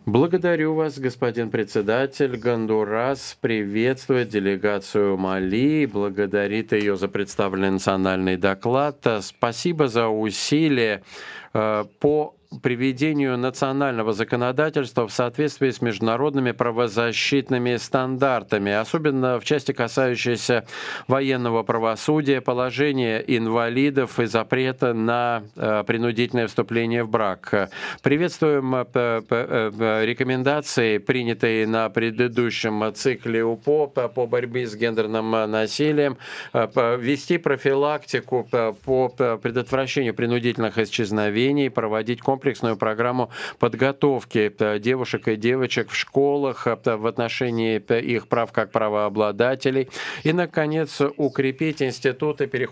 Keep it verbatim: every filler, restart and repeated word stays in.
Благодарю вас, господин председатель. Гондурас приветствует делегацию Мали, благодарит ее за представленный национальный доклад. Спасибо за усилия э, по приведению национального законодательства в соответствии с международными правозащитными стандартами, особенно в части, касающейся военного правосудия, положения инвалидов и запрета на э, принудительное вступление в брак. Приветствуем э, п- п- э, рекомендации, принятые на предыдущем цикле УПО по по борьбе с гендерным э, насилием, э, по- вести профилактику по по предотвращению принудительных исчезновений, проводить комплексную программу подготовки э, девушек и девочек в школах э, в отношении э, их прав как правообладателей и, наконец, укрепить институты перехода